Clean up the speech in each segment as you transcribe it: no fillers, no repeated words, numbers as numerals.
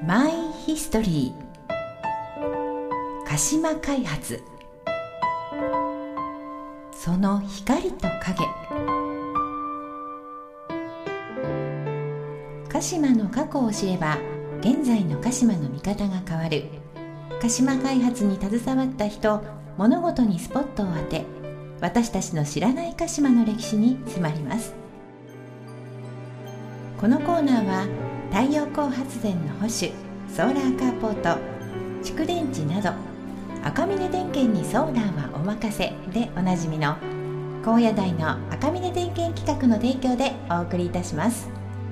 マイヒストリー鹿島開発、その光と影。鹿島の過去を知れば現在の鹿島の見方が変わる。鹿島開発に携わった人、物事にスポットを当て、私たちの知らない鹿島の歴史に迫ります。このコーナーは太陽光発電の保守、ソーラーカーポート、蓄電池など赤峰電研にソーラーはお任せでおなじみの高野台の赤峰電研企画の提供でお送りいたします。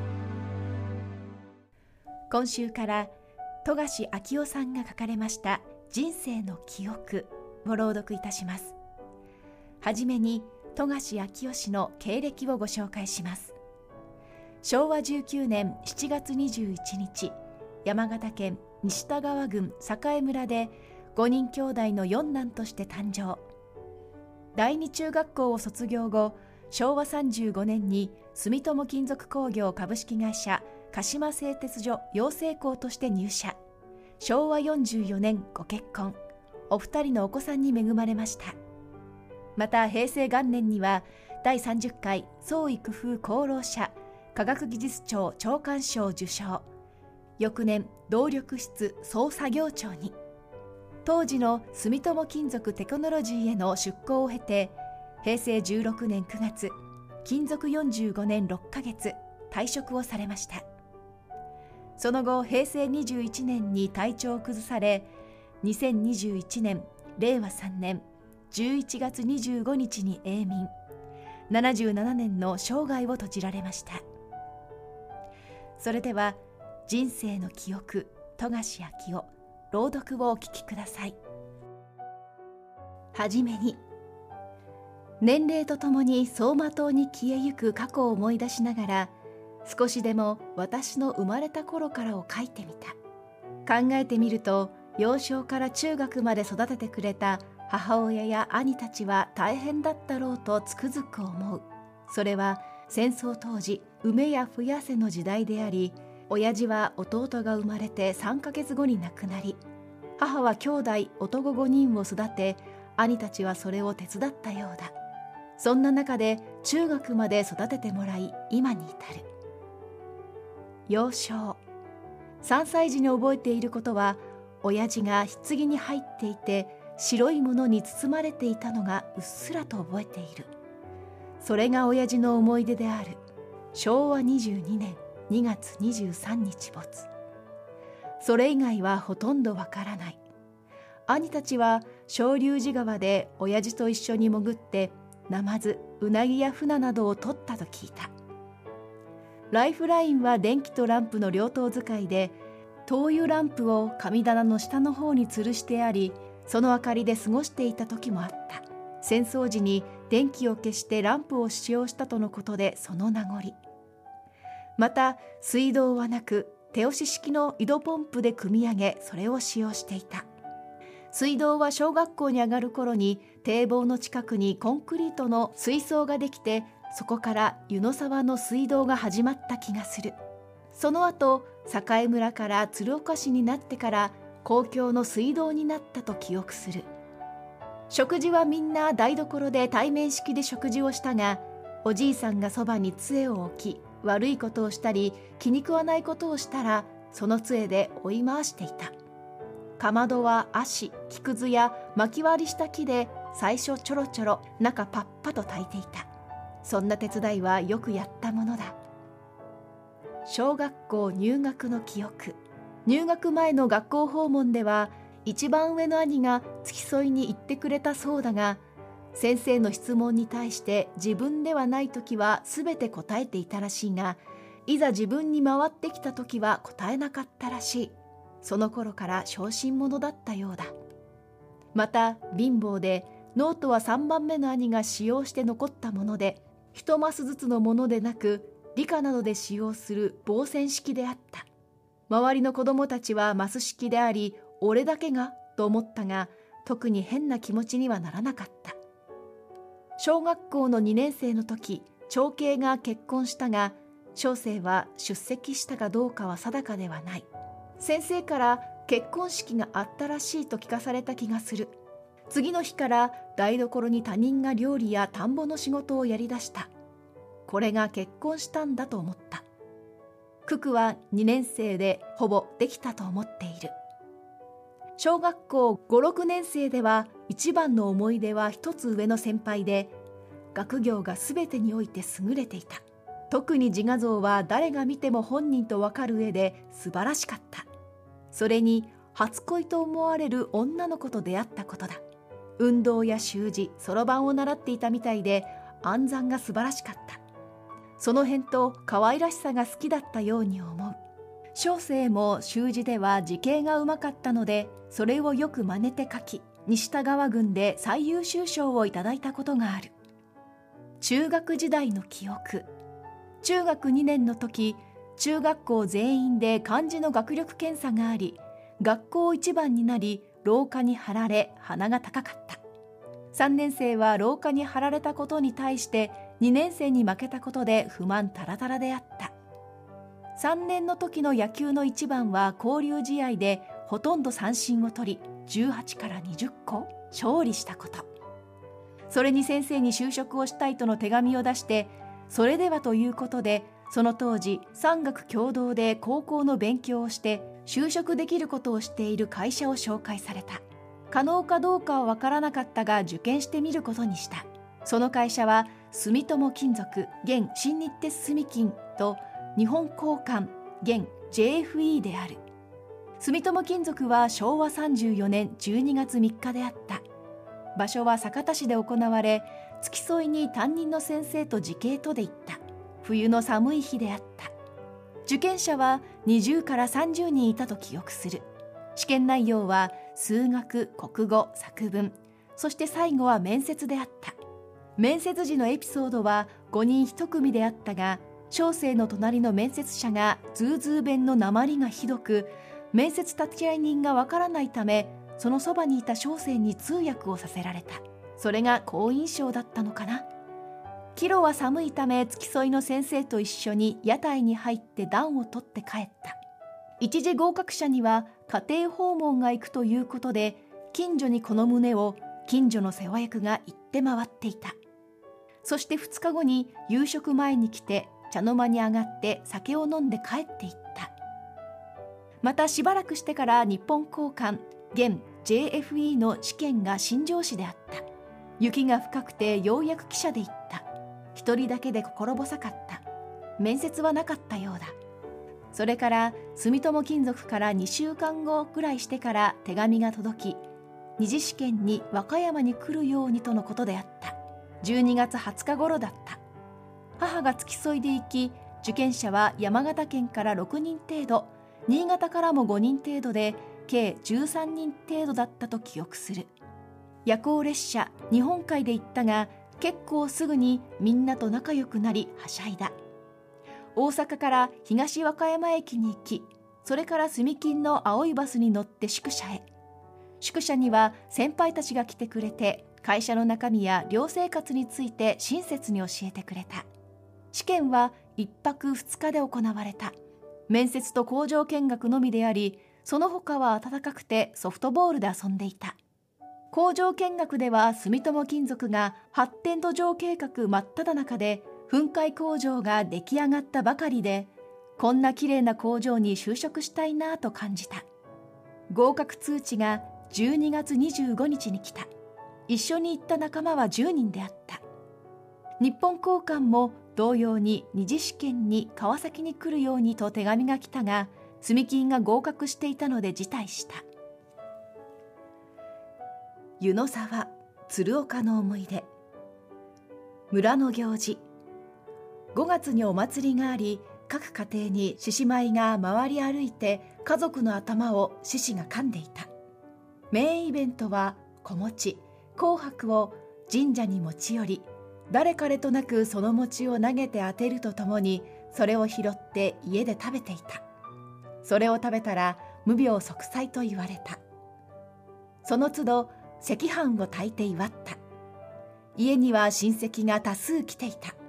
今週から富樫昭夫さんが書かれました人生の記憶を朗読いたします。はじめに富樫昭夫氏の経歴をご紹介します。昭和19年7月21日、山形県西田川郡栄村で5人兄弟の四男として誕生。第二中学校を卒業後、昭和35年に住友金属工業株式会社鹿島製鉄所養成校として入社。昭和44年ご結婚。お二人のお子さんに恵まれました。また平成元年には第30回創意工夫功労者科学技術庁長官賞受賞。翌年動力室総作業長に。当時の住友金属テクノロジーへの出向を経て、平成16年9月、勤続45年6ヶ月、退職をされました。その後、平成21年に体調を崩され、2021年、令和3年11月25日に永眠。77年の生涯を閉じられました。それでは、人生の記憶、富樫昭夫、朗読をお聞きください。はじめに、年齢とともに走馬灯に消えゆく過去を思い出しながら、少しでも私の生まれた頃からを書いてみた。考えてみると、幼少から中学まで育ててくれた母親や兄たちは大変だったろうとつくづく思う。それは戦争当時、埋めや増やせの時代であり、親父は弟が生まれて3ヶ月後に亡くなり、母は兄弟男5人を育て、兄たちはそれを手伝ったようだ。そんな中で中学まで育ててもらい、今に至る。幼少、3歳児に覚えていることは、親父が棺に入っていて白いものに包まれていたのがうっすらと覚えている。それが親父の思い出である。昭和22年2月23日没。それ以外はほとんどわからない。兄たちは鍾龍寺川で親父と一緒に潜ってナマズ、ウナギやフナなどを取ったと聞いた。ライフラインは電気とランプの両灯使いで、灯油ランプを神棚の下の方に吊るしてあり、その明かりで過ごしていた時もあった。戦争時に電気を消してランプを使用したとのことで、その名残。また水道はなく、手押し式の井戸ポンプで汲み上げ、それを使用していた。水道は小学校に上がる頃に堤防の近くにコンクリートの水槽ができて、そこから湯の沢の水道が始まった気がする。その後、栄村から鶴岡市になってから公共の水道になったと記憶する。食事はみんな台所で対面式で食事をしたが、おじいさんがそばに杖を置き、悪いことをしたり気に食わないことをしたら、その杖で追い回していた。かまどは足、木くずや巻き割りした木で最初ちょろちょろ、中パッパと炊いていた。そんな手伝いはよくやったものだ。小学校入学の記憶。入学前の学校訪問では、一番上の兄が付き添いに行ってくれたそうだが、先生の質問に対して自分ではないときはすべて答えていたらしいが、いざ自分に回ってきたときは答えなかったらしい。その頃から小心者だったようだ。また貧乏で、ノートは3番目の兄が使用して残ったもので、一マスずつのものでなく、理科などで使用する棒線式であった。周りの子供たちはマス式であり、俺だけがと思ったが、特に変な気持ちにはならなかった。小学校の2年生の時、長兄が結婚したが、小生は出席したかどうかは定かではない。 先生から結婚式があったらしいと聞かされた気がする。次の日から台所に他人が料理や田んぼの仕事をやりだした。これが結婚したんだと思った。九九は2年生でほぼできたと思っている。小学校5、6年生では一番の思い出は一つ上の先輩で、学業がすべてにおいて優れていた。特に自画像は誰が見ても本人とわかる上で素晴らしかった。それに初恋と思われる女の子と出会ったことだ。運動や習字、そろばんを習っていたみたいで暗算が素晴らしかった。その辺と可愛らしさが好きだったように思う。小生も習字では字形がうまかったので、それをよく真似て書き、西田川郡で最優秀賞をいただいたことがある。中学時代の記憶。中学2年の時、中学校全員で漢字の学力検査があり、学校一番になり、廊下に貼られ鼻が高かった。3年生は廊下に貼られたことに対して2年生に負けたことで不満たらたらであった。3年の時の野球の一番は交流試合でほとんど三振を取り、18から20個勝利したこと。それに先生に就職をしたいとの手紙を出して、それではということで、その当時産学共同で高校の勉強をして就職できることをしている会社を紹介された。可能かどうかは分からなかったが受験してみることにした。その会社は住友金属現新日鉄住金と日本鋼管現 JFE である。住友金属は昭和34年12月3日であった。場所は酒田市で行われ、付き添いに担任の先生と自警とで行った。冬の寒い日であった。受験者は20から30人いたと記憶する。試験内容は数学、国語、作文、そして最後は面接であった。面接時のエピソードは5人1組であったが、小生の隣の面接者がズーズー弁の訛りがひどく、面接立会人がわからないため、そのそばにいた小生に通訳をさせられた。それが好印象だったのかな。帰路は寒いため付き添いの先生と一緒に屋台に入って暖を取って帰った。一次合格者には家庭訪問が行くということで、近所にこの旨を近所の世話役が言って回っていた。そして2日後に夕食前に来て茶の間に上がって酒を飲んで帰っていった。またしばらくしてから日本鋼管現 JFE の試験が新庄市であった。雪が深くてようやく汽車で行った。一人だけで心細かった。面接はなかったようだ。それから住友金属から2週間後くらいしてから手紙が届き、二次試験に和歌山に来るようにとのことであった。12月20日頃だった。母が付き添いで行き、受験者は山形県から6人程度、新潟からも5人程度で計13人程度だったと記憶する。夜行列車日本海で行ったが、結構すぐにみんなと仲良くなりはしゃいだ。大阪から東和歌山駅に行き、それから住金の青いバスに乗って宿舎へ。宿舎には先輩たちが来てくれて、会社の中身や寮生活について親切に教えてくれた。試験は1泊2日で行われた。面接と工場見学のみであり、その他は暖かくてソフトボールで遊んでいた。工場見学では住友金属が発展途上計画真っ只中で、粉塊工場が出来上がったばかりで、こんな綺麗な工場に就職したいなと感じた。合格通知が12月25日に来た。一緒に行った仲間は10人であった。日本鋼管も同様に二次試験に川崎に来るようにと手紙が来たが、住金が合格していたので辞退した。湯の沢、鶴岡の思い出。村の行事。5月にお祭りがあり、各家庭に獅子舞が回り歩いて家族の頭を獅子が噛んでいた。メインイベントは子餅、紅白を神社に持ち寄り、誰彼となくその餅を投げて当てるとともに、それを拾って家で食べていた。それを食べたら無病息災と言われた。その都度赤飯を炊いて祝った。家には親戚が多数来ていた。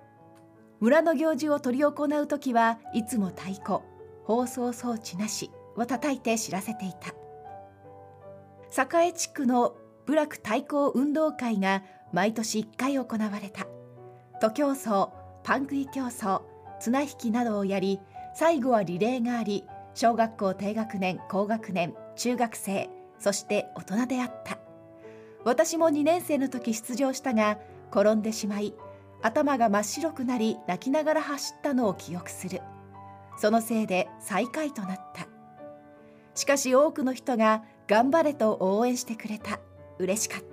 村の行事を執り行うときはいつも太鼓、放送装置なし、 を叩いて知らせていた。栄地区の部落対抗運動会が毎年1回行われた。徒競走、パン食い競争、綱引きなどをやり、最後はリレーがあり、小学校低学年、高学年、中学生、そして大人であった。私も2年生の時出場したが、転んでしまい、頭が真っ白くなり泣きながら走ったのを記憶する。そのせいで最下位となった。しかし多くの人が頑張れと応援してくれた。嬉しかった。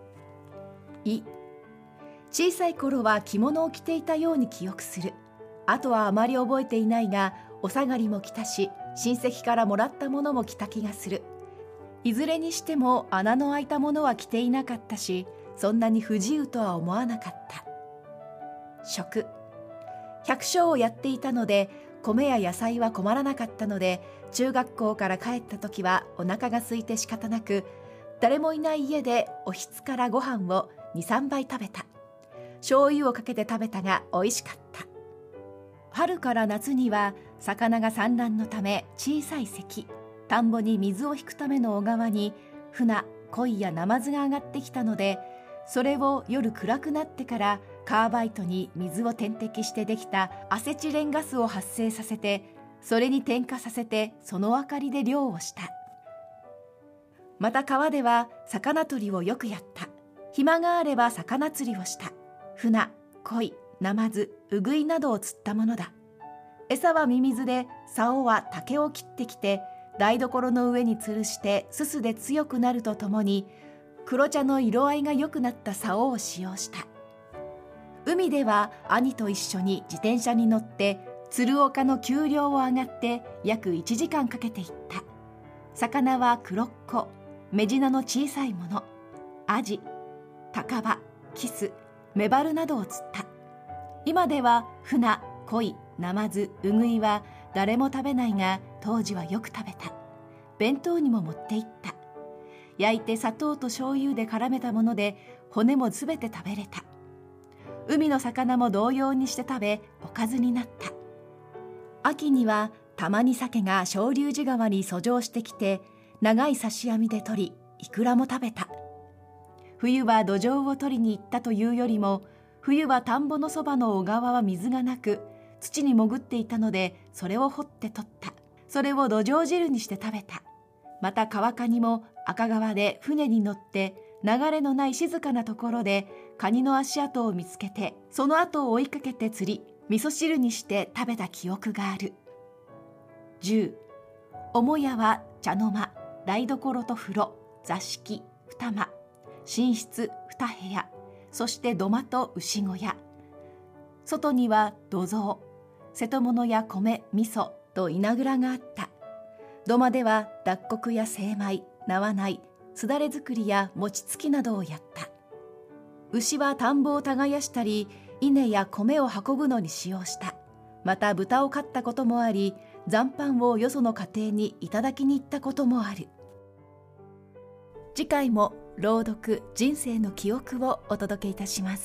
小さい頃は着物を着ていたように記憶する。あとはあまり覚えていないが、お下がりも着たし、親戚からもらったものも着た気がする。いずれにしても穴の開いたものは着ていなかったし、そんなに不自由とは思わなかった。食。百姓をやっていたので、米や野菜は困らなかったので、中学校から帰った時はお腹が空いて仕方なく、誰もいない家でおひつからご飯を 2,3 杯食べた。醤油をかけて食べたが美味しかった。春から夏には魚が産卵のため小さい堰、田んぼに水を引くための小川に船、鯉やナマズが上がってきたので、それを夜暗くなってからカーバイトに水を点滴してできたアセチレンガスを発生させて、それに点火させてその明かりで漁をした。また川では魚取りをよくやった。暇があれば魚釣りをした。船、鯉、ナマズ、ウグイなどを釣ったものだ。餌はミミズで、竿は竹を切ってきて台所の上に吊るしてすすで強くなるとともに、黒茶の色合いが良くなった竿を使用した。海では兄と一緒に自転車に乗って鶴岡の丘陵を上がって約1時間かけていった。魚は黒っ子、メジナの小さいもの、アジ、タカバ、キス、メバルなどを釣った。今では船、鯉、ナマズ、ウグイは誰も食べないが、当時はよく食べた。弁当にも持って行った。焼いて砂糖と醤油で絡めたもので、骨もすべて食べれた。海の魚も同様にして食べ、おかずになった。秋にはたまに鮭が鍾乳寺川に遡上してきて、長い刺し網で取り、イクラも食べた。冬は土壌を取りに行ったというよりも、冬は田んぼのそばの小川は水がなく、土に潜っていたので、それを掘って取った。それを土壌汁にして食べた。また川カニも赤川で船に乗って流れのない静かなところでカニの足跡を見つけて、その後を追いかけて釣り、味噌汁にして食べた記憶がある。10、母屋は茶の間、台所と風呂、座敷、二間、寝室、二部屋、そして土間と牛小屋。外には土蔵、瀬戸物や米、味噌と稲蔵があった。土間では脱穀や精米、縄内、すだれ作りや餅つきなどをやった。牛は田んぼを耕したり、稲や米を運ぶのに使用した。また豚を飼ったこともあり、残飯をよその家庭にいただきに行ったこともある。次回も朗読人生の記憶をお届けいたします。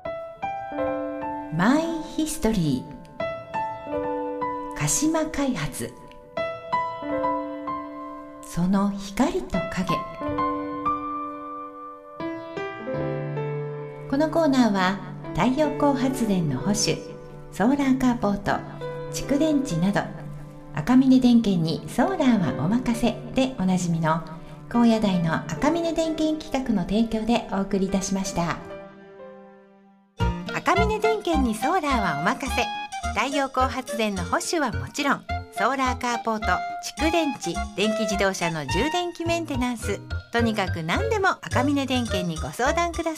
マイヒストリー鹿島開発、その光と影。このコーナーは太陽光発電の保守、ソーラーカーポート、蓄電池など赤峰電研にソーラーはお任せでおなじみの高野台の赤峰電研企画の提供でお送りいたしました。赤峰電研にソーラーはお任せ。太陽光発電の保守はもちろん、ソーラーカーポート、蓄電池、電気自動車の充電器メンテナンス、とにかく何でも赤峰電研にご相談くだ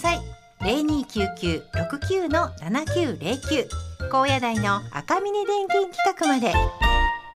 さい。0299-69-7909 高野台の赤峰電研企画まで。